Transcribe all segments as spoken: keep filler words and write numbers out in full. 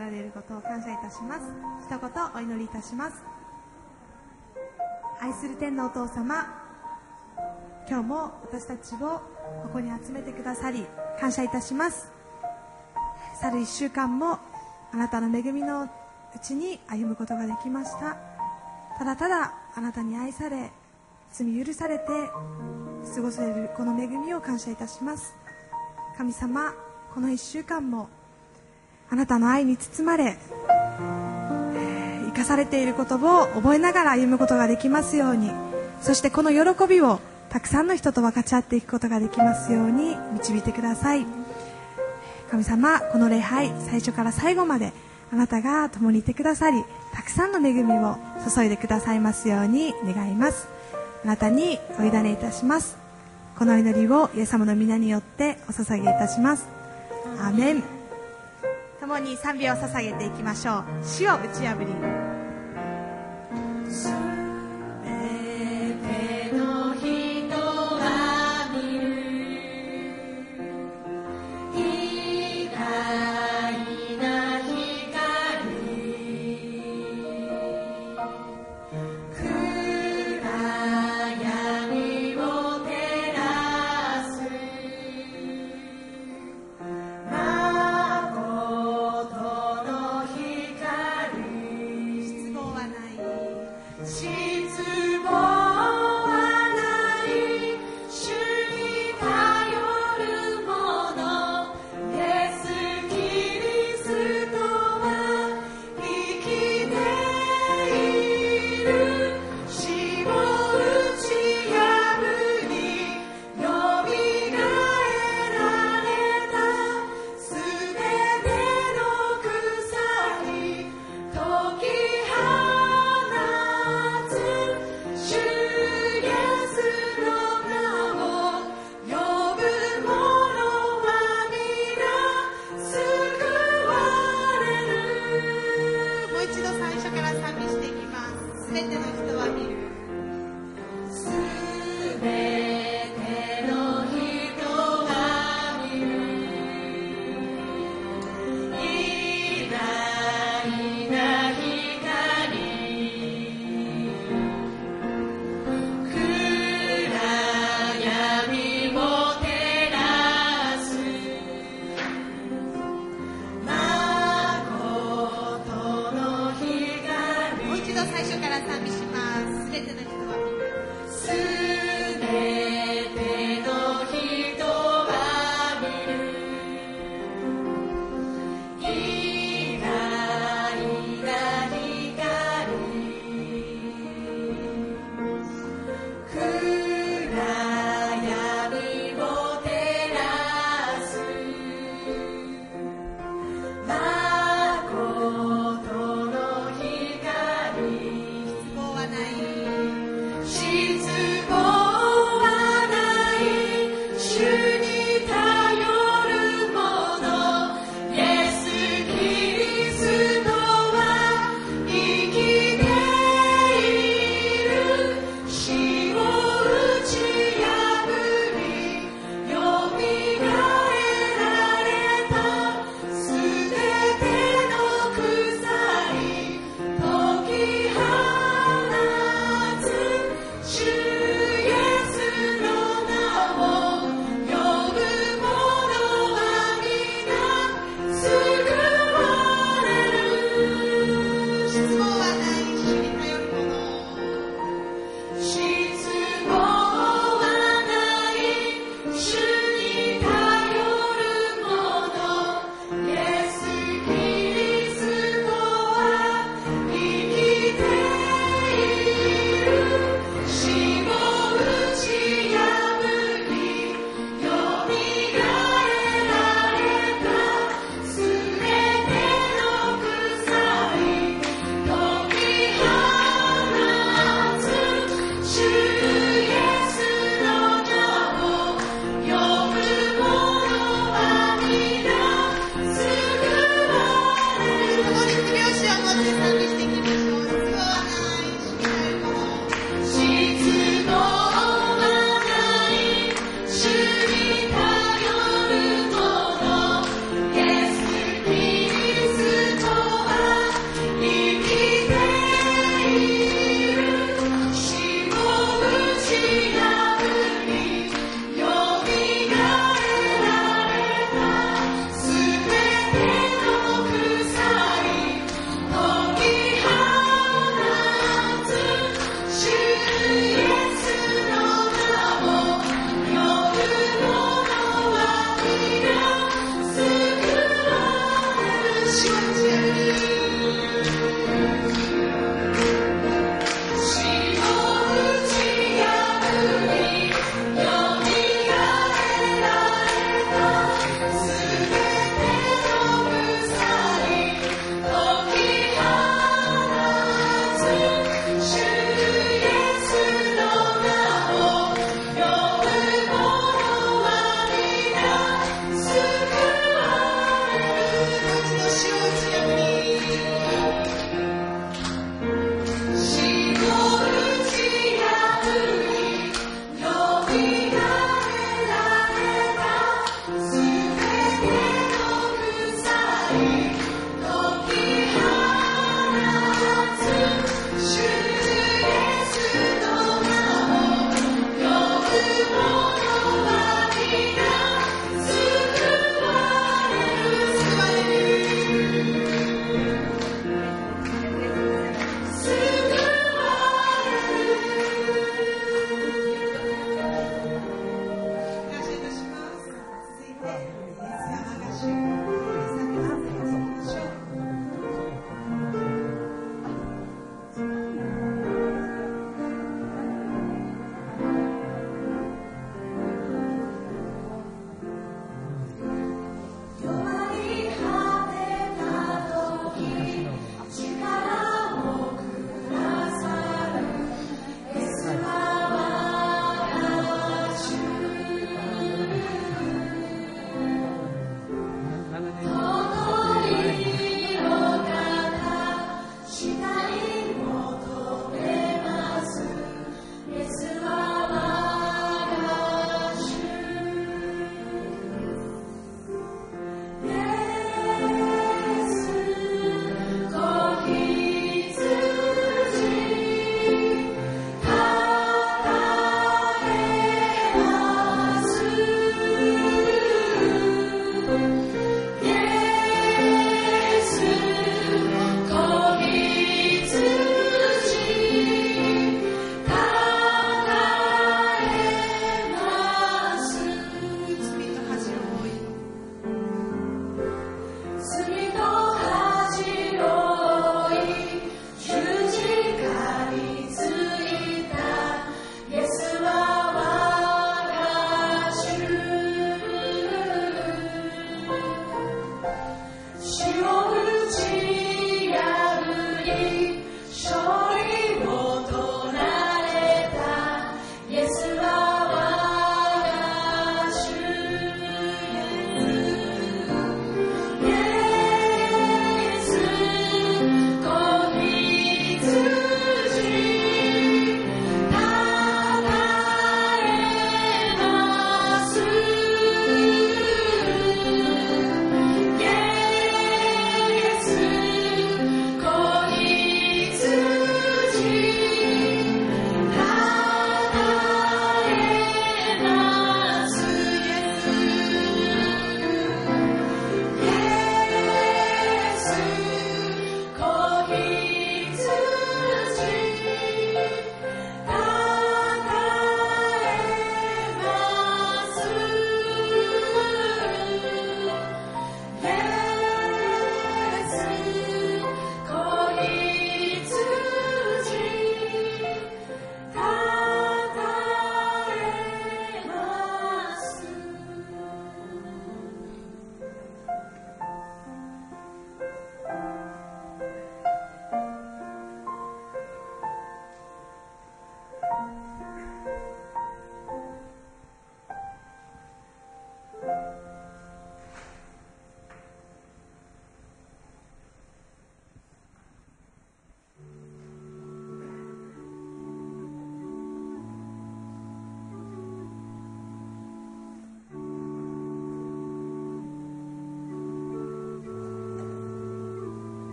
られることを感謝いたします。一言お祈りいたします。愛する天のお父様、今日も私たちをここに集めてくださり感謝いたします。去る一週間もあなたの恵みのうちに歩むことができました。ただただあなたに愛され、罪許されて過ごせるこの恵みを感謝いたします。神様、この一週間もあなたの愛に包まれ、生かされていることを覚えながら歩むことができますように、そしてこの喜びをたくさんの人と分かち合っていくことができますように導いてください。神様、この礼拝最初から最後まであなたが共にいてくださり、たくさんの恵みを注いでくださいますように願います。あなたにお委ねいたします。この祈りをイエス様の皆によってお捧げいたします。アーメン。共に賛美を捧げていきましょう。死を打ち破り。 「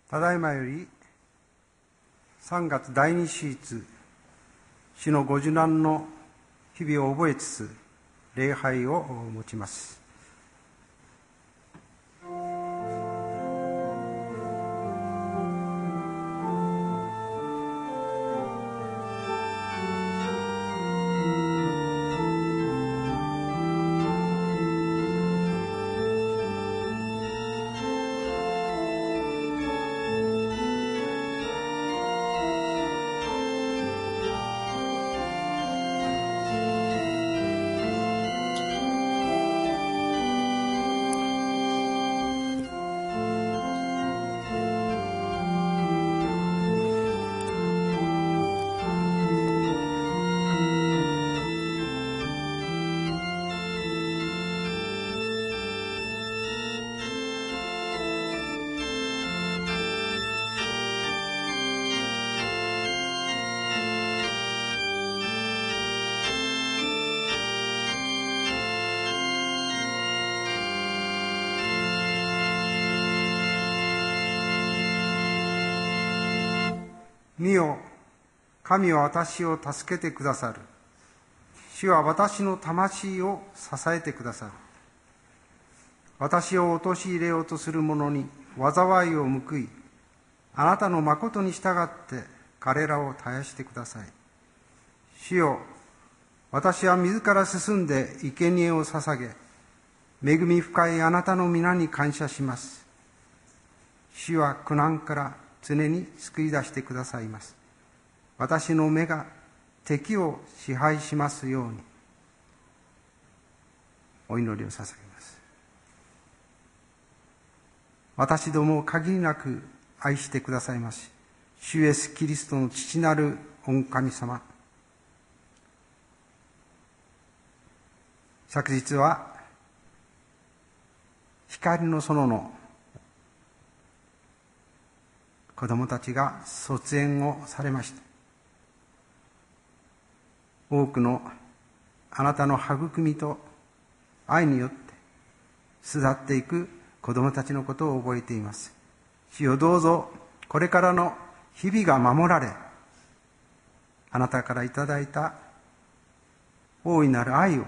ただいまよりさんがつだいにシーズ主のご受難の日々を覚えつつ礼拝を持ちます。見よ、神は私を助けてくださる。主は私の魂を支えてくださる。私を陥れようとする者に災いを報い、あなたの誠に従って彼らを絶やしてください。主よ、私は自ら進んで生贄を捧げ、恵み深いあなたの皆に感謝します。主は苦難から常に救い出してくださいます。私の目が敵を支配しますように。お祈りを捧げます。私どもを限りなく愛してくださいます。主イエスキリストの父なる御神様。昨日は光の園の子供たちが卒園をされました。多くのあなたの育みと愛によって巣立っていく子供たちのことを覚えています。主よ、どうぞこれからの日々が守られ、あなたからいただいた大いなる愛を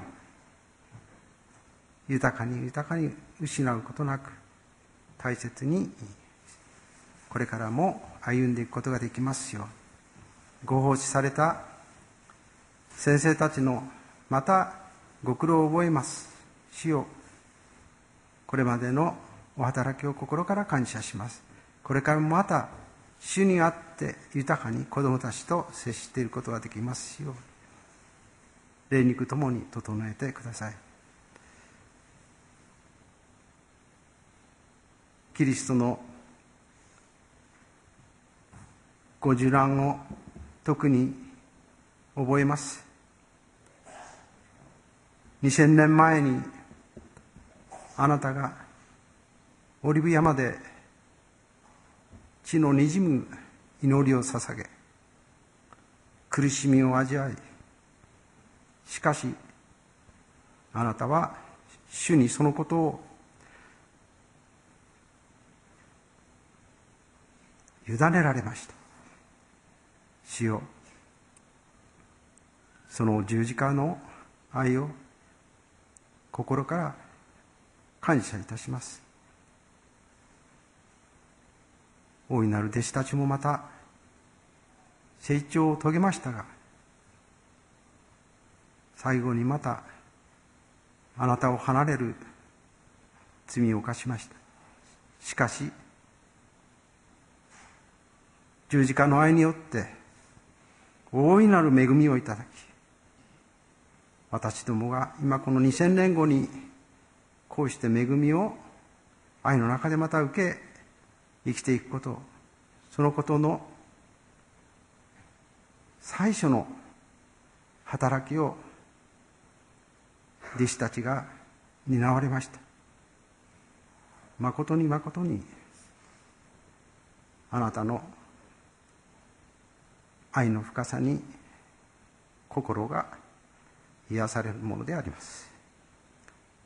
豊かに豊かに失うことなく大切にこれからも歩んでいくことができますよう。ご奉仕された先生たちのまたご苦労を覚えます。主よ、これまでのお働きを心から感謝します。これからもまた主にあって豊かに子供たちと接していることができますよう、霊肉ともに整えてください。キリストのご受難を特に覚えます。にせんねんまえにあなたがオリブ山で血のにじむ祈りを捧げ、苦しみを味わい、しかしあなたは主にそのことを委ねられました。主よ、その十字架の愛を心から感謝いたします。大いなる弟子たちもまた成長を遂げましたが、最後にまたあなたを離れる罪を犯しました。しかし十字架の愛によって大いなる恵みをいただき、私どもが今このにせんねんごにこうして恵みを愛の中でまた受け生きていくこと、そのことの最初の働きを弟子たちが担われました。誠に誠にあなたの愛の深さに心が癒されるものであります。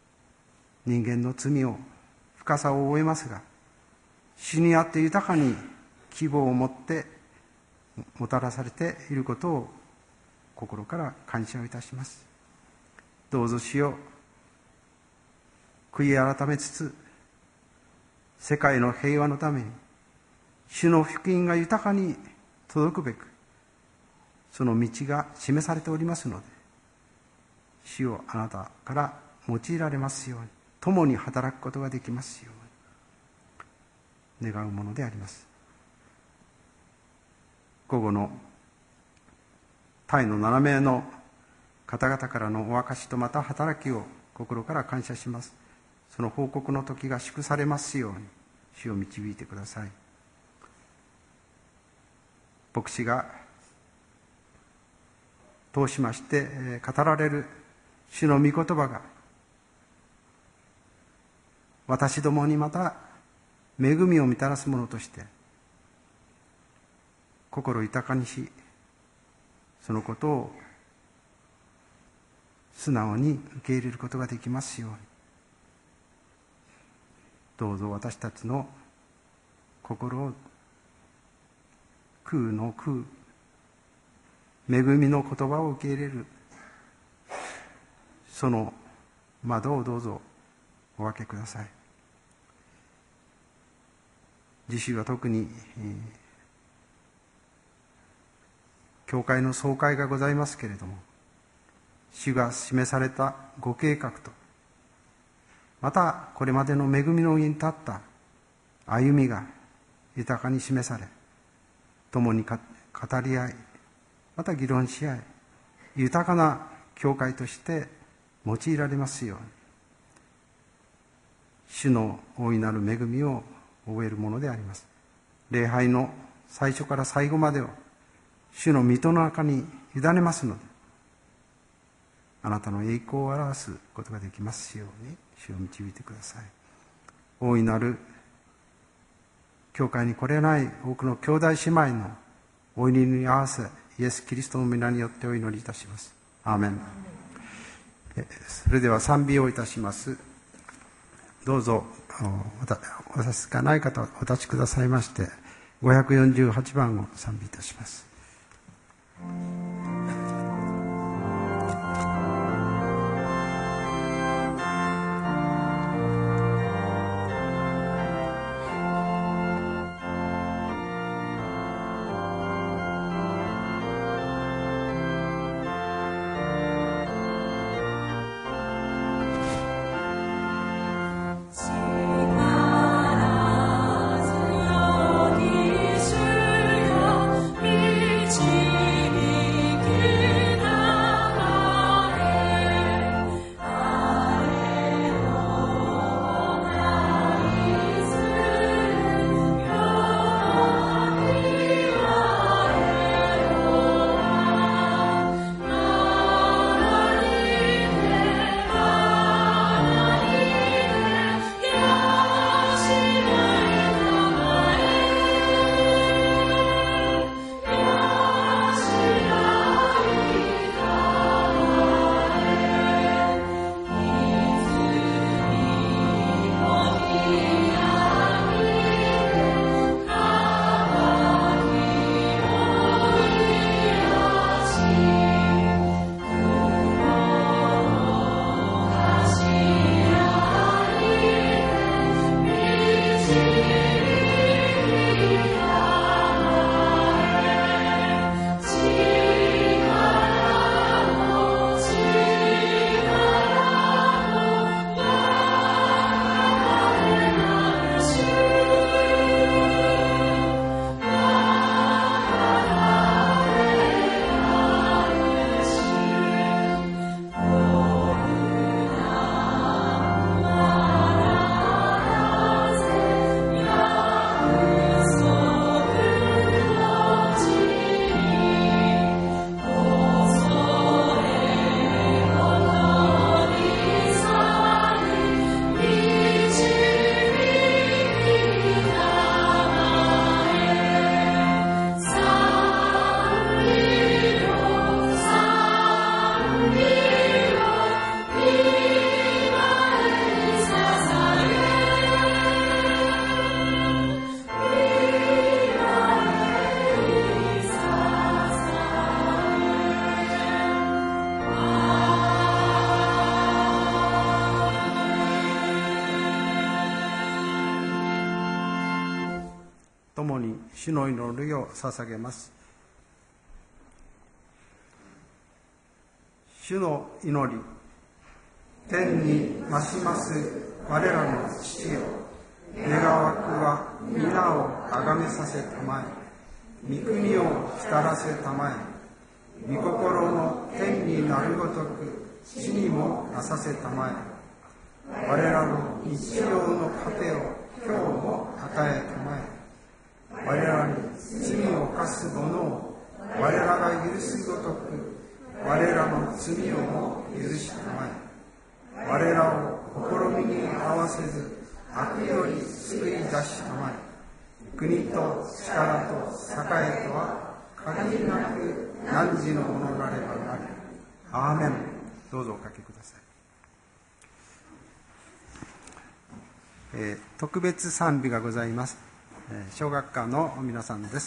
人間の罪を深さを覚えますが、主にあって豊かに希望を持ってもたらされていることを心から感謝をいたします。どうぞ主よ、悔い改めつつ世界の平和のために主の福音が豊かに届くべくその道が示されておりますので、主よ、あなたから用いられますように、共に働くことができますように願うものであります。午後のタイのななめいの方々からのお証しとまた働きを心から感謝します。その報告の時が祝されますように主を導いてください。牧師が通しまして語られる主の御言葉が私どもにまた恵みをもたらすものとして心豊かにし、そのことを素直に受け入れることができますように、どうぞ私たちの心を空の空、恵みの言葉を受け入れるその窓をどうぞお分けください。次週は特に、えー、教会の総会がございますけれども、主が示されたご計画と、またこれまでの恵みの上に立った歩みが豊かに示され、共に語り合い、また議論し合い、豊かな教会として用いられますように、主の大いなる恵みを覚えるものであります。礼拝の最初から最後までを主の御手の中に委ねますので、あなたの栄光を表すことができますように主を導いてください。大いなる教会に来れない多くの兄弟姉妹のお祈りに合わせ、イエス・キリストの皆によってお祈りいたします。アーメン。それでは賛美をいたします。どうぞお差しがない方はお立ちくださいまして、ごひゃくよんじゅうはちばんを賛美いたします。 導共に主の祈りを捧げます。主の祈り。天に増します我らの父よ、願わくは皆をあがめさせたまえ、御国を来たらせたまえ、御心の天になるごとく地にもなさせたまえ、我らの日常の糧を今日も与えたまえ、我らに罪を犯す者を我らが許すごとく我らの罪をも許したまえ、我らを試みに合わせず悪より救い出したまえ、国と力と栄とは限りなく汝のものなればなり。アーメン。どうぞおかけください。えー、特別賛美がございます。えー、小学科の皆さんです。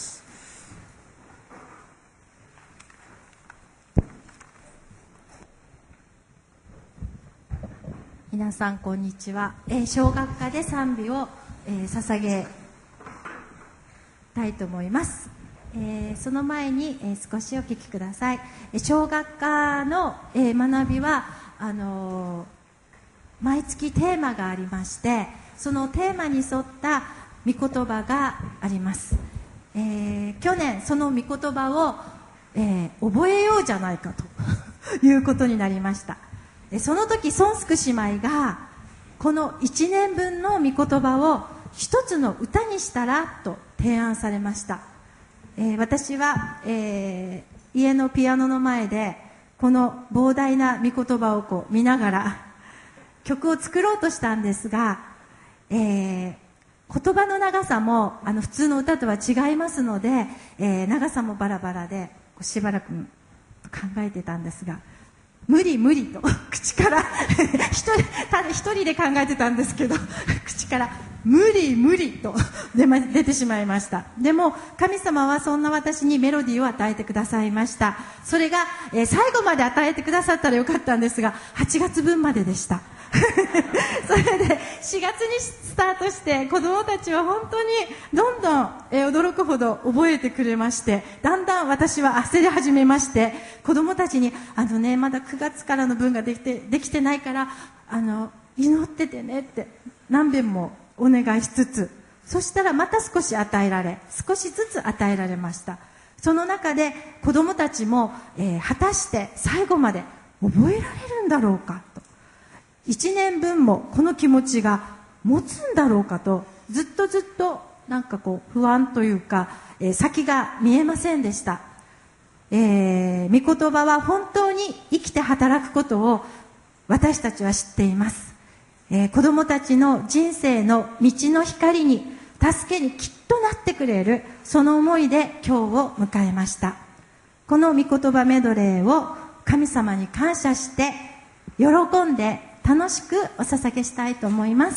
皆さんこんにちは。えー、小学科で賛美を、えー、捧げたいと思います。えー、その前に、えー、少しお聞きください。えー、小学科の、えー、学びはあのー、毎月テーマがありまして、そのテーマに沿った御言葉があります。えー、去年その御言葉を、えー、覚えようじゃないかということになりました。その時ソンスク姉妹がこのいちねんぶんの御言葉を一つの歌にしたらと提案されました。えー、私は、えー、家のピアノの前でこの膨大な御言葉をこう見ながら曲を作ろうとしたんですが、えー、言葉の長さもあの普通の歌とは違いますので、えー、長さもバラバラでこうしばらく考えてたんですが、無理無理と口から一人ただ一人で考えてたんですけど口から無理無理と出, ま出てしまいました。でも神様はそんな私にメロディーを与えてくださいました。それが、えー、最後まで与えてくださったらよかったんですがはちがつぶんまででしたそれでしがつにスタートして子どもたちは本当にどんどん、えー、驚くほど覚えてくれまして、だんだん私は焦り始めまして、子どもたちにあのねまだくがつからの分ができて、できてないからあの祈っててねって何遍もお願いしつつ、そしたらまた少し与えられ少しずつ与えられました。その中で子どもたちも、えー、果たして最後まで覚えられるんだろうかと、いちねんぶんもこの気持ちが持つんだろうかと、ずっとずっとなんかこう不安というか、えー、先が見えませんでした。えー、御言葉は本当に生きて働くことを私たちは知っています。えー、子どもたちの人生の道の光に助けにきっとなってくれる、その思いで今日を迎えました。この御言葉メドレーを神様に感謝して喜んで楽しくお捧げしたいと思います。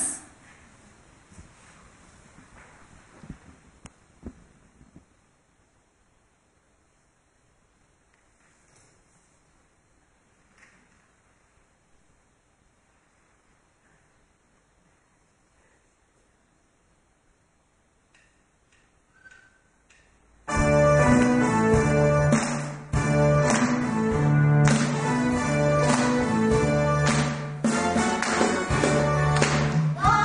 Oh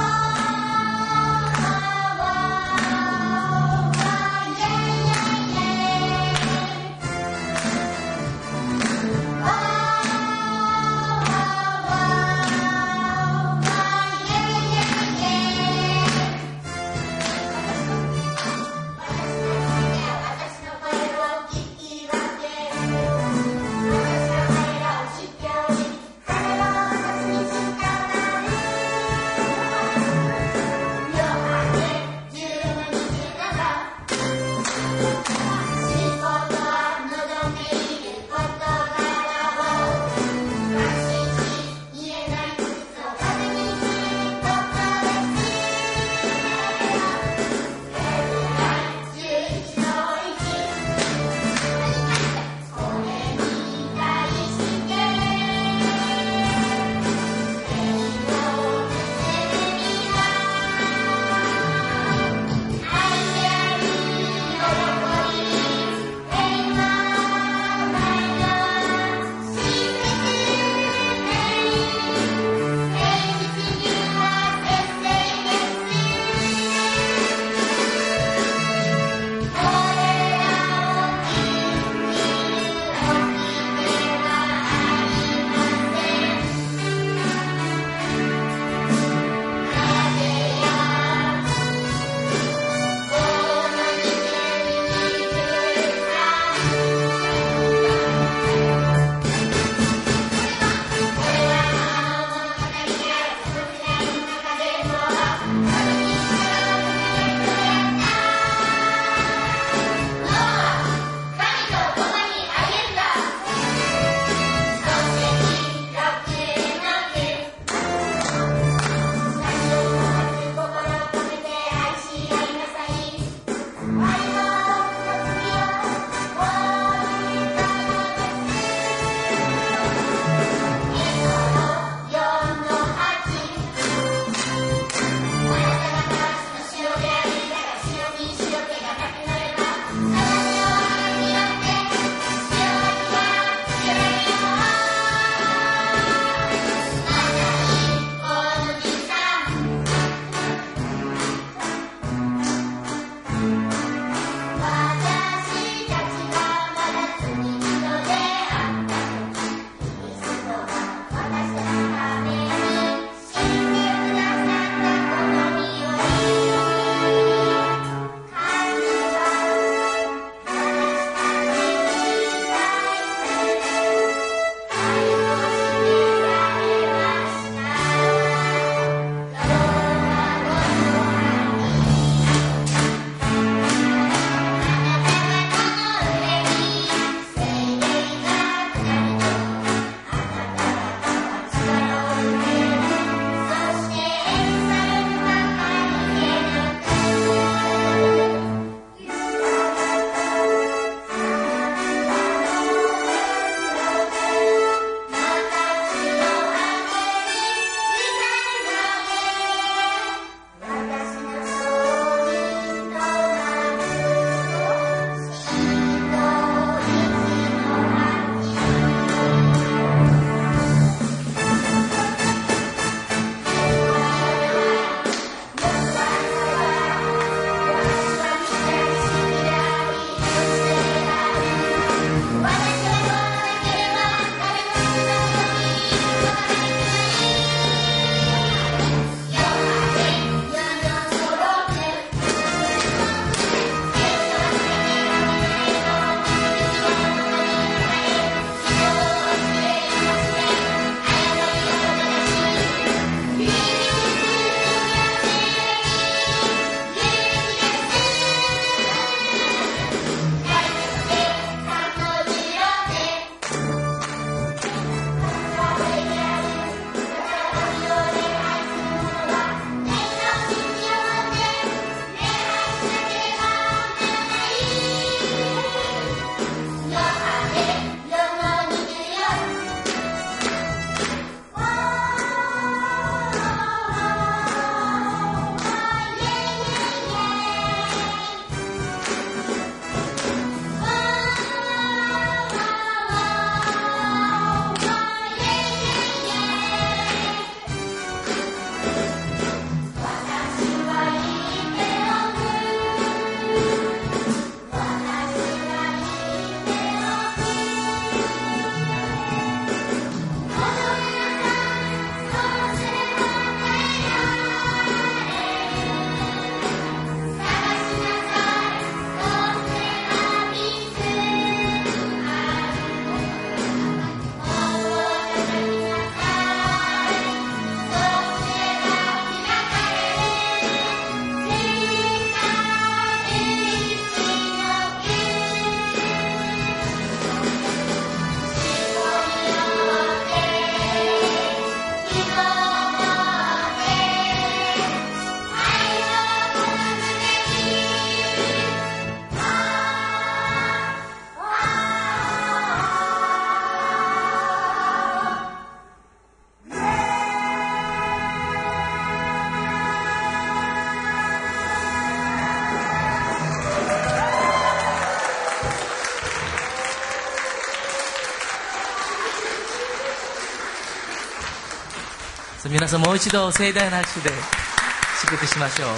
皆さんもう一度盛大な拍手で祝福しましょう。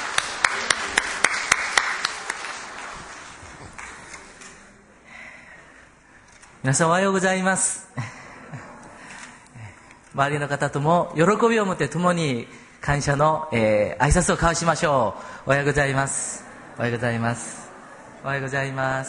皆さんおはようございます。周りの方とも喜びを持って共に感謝の、えー、挨拶を交わしましょう。おはようございます。おはようございます。おはようございます。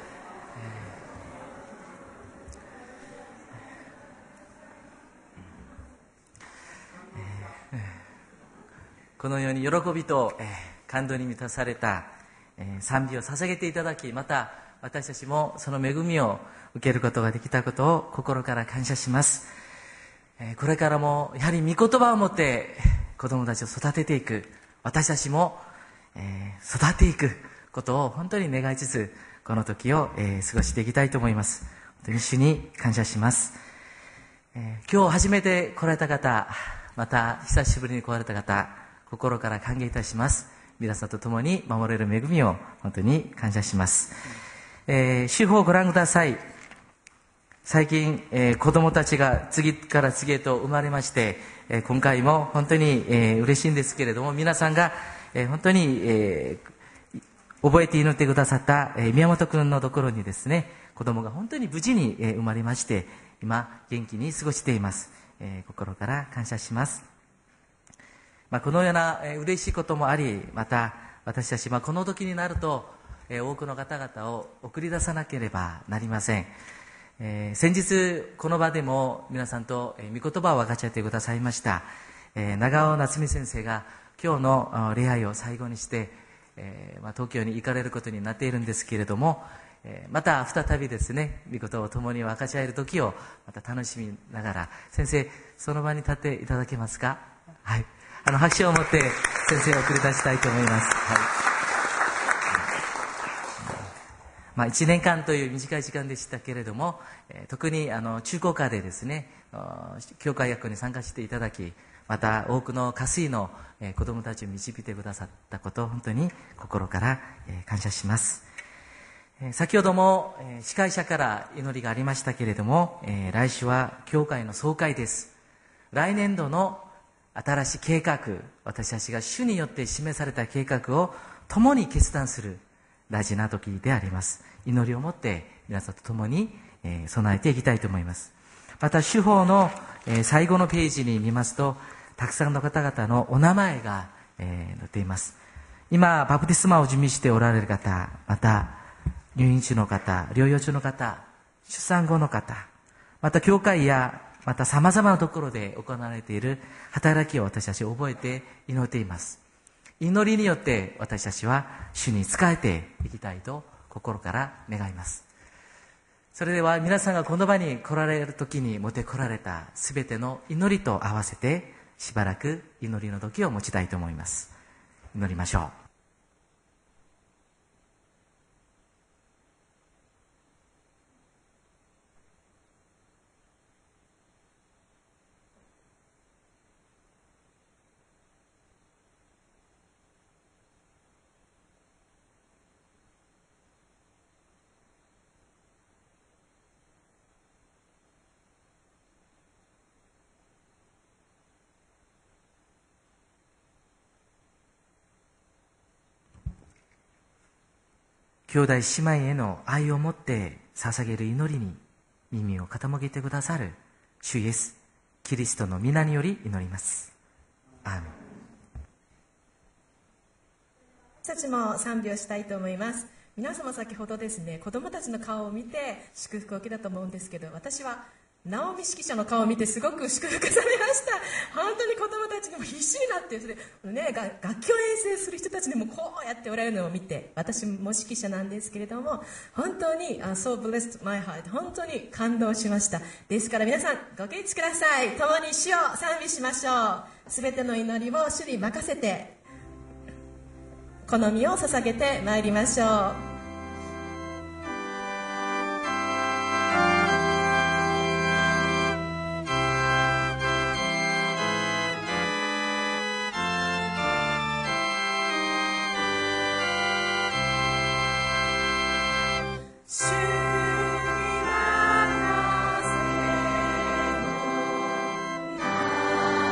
このように喜びと、えー、感動に満たされた、えー、賛美を捧げていただき、また私たちもその恵みを受けることができたことを心から感謝します。えー、これからもやはり御言葉を持って子供たちを育てていく、私たちも、えー、育っていくことを本当に願いつつ、この時を、えー、過ごしていきたいと思います。本当に主に感謝します。えー、今日初めて来られた方、また久しぶりに来られた方、心から歓迎いたします。皆さんと共に守れる恵みを本当に感謝します。えー、手法をご覧ください。最近、えー、子供たちが次から次へと生まれまして、えー、今回も本当に、えー、嬉しいんですけれども、皆さんが、えー、本当に、えー、覚えて祈ってくださった、えー、宮本くんのところにですね、子供が本当に無事に、えー、生まれまして、今元気に過ごしています。えー、心から感謝します。まあ、このような、えー、嬉しいこともあり、また私たち、まあ、この時になると、えー、多くの方々を送り出さなければなりません。えー、先日この場でも皆さんと、えー、御言葉を分かち合ってくださいました、えー、長尾夏美先生が今日の礼拝を最後にして、えーまあ、東京に行かれることになっているんですけれども、えー、また再びですね、御言葉を共に分かち合える時をまた楽しみながら、先生その場に立っていただけますか。はい、あの拍手を持って先生を送り出したいと思います。はい、まあ、いちねんかんという短い時間でしたけれども、えー、特にあの中高科でですね、教会学校に参加していただき、また多くの家水の、えー、子どもたちを導いてくださったことを本当に心から、えー、感謝します。えー、先ほども、えー、司会者から祈りがありましたけれども、えー、来週は教会の総会です。来年度の新しい計画、私たちが主によって示された計画を共に決断する大事な時であります。祈りを持って皆さんと共に、えー、備えていきたいと思います。また手法の、えー、最後のページに見ますと、たくさんの方々のお名前が、えー、載っています。今バプテスマを準備しておられる方、また入院中の方、療養中の方、出産後の方、また教会やまた様々なところで行われている働きを私たち覚えて祈っています。祈りによって私たちは主に仕えていきたいと心から願います。それでは皆さんがこの場に来られる時に持って来られたすべての祈りと合わせてしばらく祈りの時を持ちたいと思います。祈りましょう。兄弟姉妹への愛を持って捧げる祈りに耳を傾けてくださる主イエスキリストの皆により祈ります。アーメン。 私たちも賛美をしたいと思います。皆様先ほどですね、子供たちの顔を見て祝福を受けたと思うんですけど、私はナオミ指揮者の顔を見てすごく祝福されました。本当に子供たちにも必死になって、それ、ね、楽器を演奏する人たちにもこうやっておられるのを見て、私も指揮者なんですけれども、本当に、uh, so blessed my heart、 本当に感動しました。ですから皆さんご起立ください。共に主を賛美しましょう。すべての祈りを主に任せて好みを捧げてまいりましょう。 「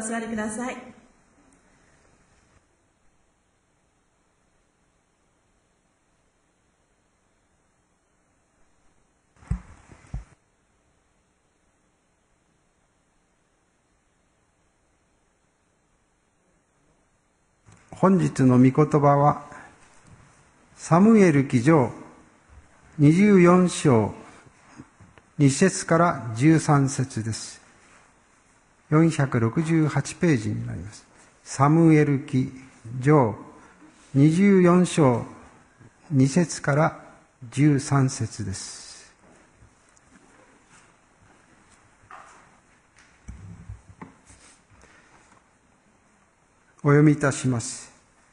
座りください。 本日の御言葉はサムエル記上にじゅうよん章に節からじゅうさん節です。よんひゃくろくじゅうはちページになります。サムエル記上にじゅうよん章に節からじゅうさん節です。お読みいたします。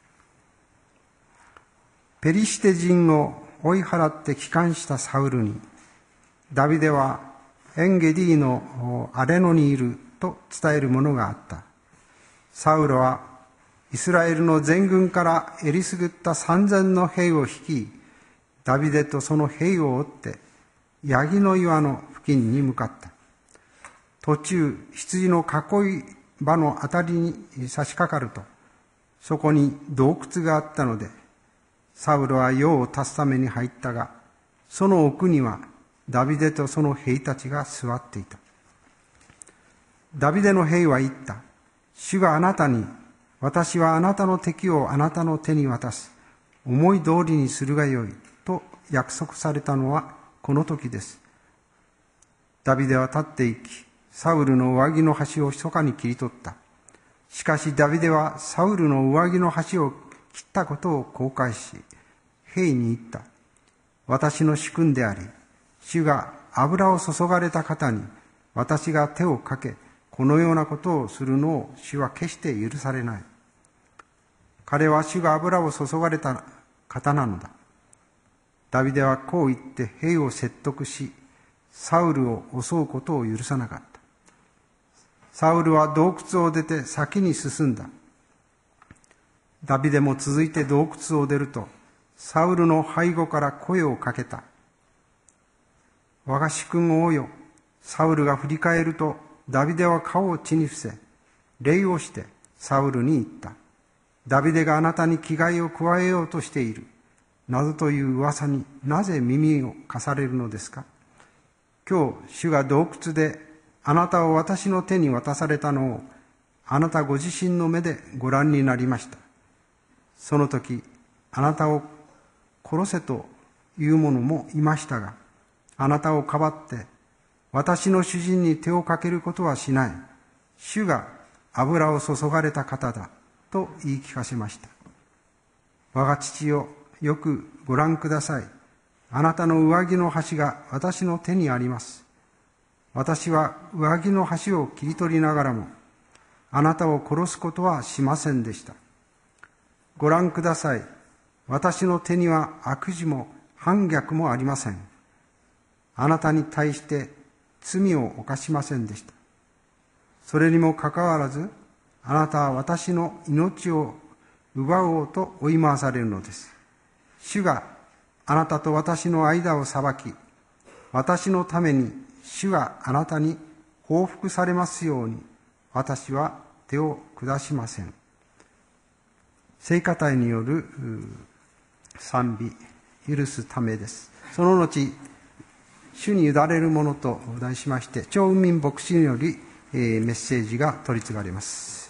ペリシテ人を追い払って帰還したサウルに、ダビデはエンゲディのアレノにいると伝えるものがあった。サウルはイスラエルの全軍からえりすぐった三千の兵を率い、ダビデとその兵を追ってヤギの岩の付近に向かった。途中、羊の囲い場のあたりに差し掛かると、そこに洞窟があったので、サウルは用を足すために入ったが、その奥にはダビデとその兵たちが座っていた。ダビデの兵は言った。主があなたに、私はあなたの敵をあなたの手に渡す。思い通りにするがよい。と約束されたのはこの時です。ダビデは立って行き、サウルの上着の端を密かに切り取った。しかしダビデはサウルの上着の端を切ったことを後悔し、兵に言った。私の主君であり、主が油を注がれた方に私が手をかけ、このようなことをするのを主は決して許されない。彼は主が油を注がれた方なのだ。ダビデはこう言って兵を説得し、サウルを襲うことを許さなかった。サウルは洞窟を出て先に進んだ。ダビデも続いて洞窟を出ると、サウルの背後から声をかけた。我が主君王よ。サウルが振り返ると、ダビデは顔を地に伏せ、礼をしてサウルに言った。ダビデがあなたに危害を加えようとしている。などという噂になぜ耳を貸されるのですか。今日、主が洞窟であなたを私の手に渡されたのを、あなたご自身の目でご覧になりました。その時、あなたを殺せという者もいましたが、あなたをかばって、私の主人に手をかけることはしない。主が油を注がれた方だ。と言い聞かせました。我が父よ、よくご覧ください。あなたの上着の端が私の手にあります。私は上着の端を切り取りながらも、あなたを殺すことはしませんでした。ご覧ください。私の手には悪事も反逆もありません。あなたに対して罪を犯しませんでした。それにもかかわらず、あなたは私の命を奪おうと追い回されるのです。主があなたと私の間を裁き、私のために主があなたに報復されますように、私は手を下しません。聖歌隊による賛美、許すためです。その後、主に委ねるものと題しまして、張雲民牧師によりメッセージが取り継がれます。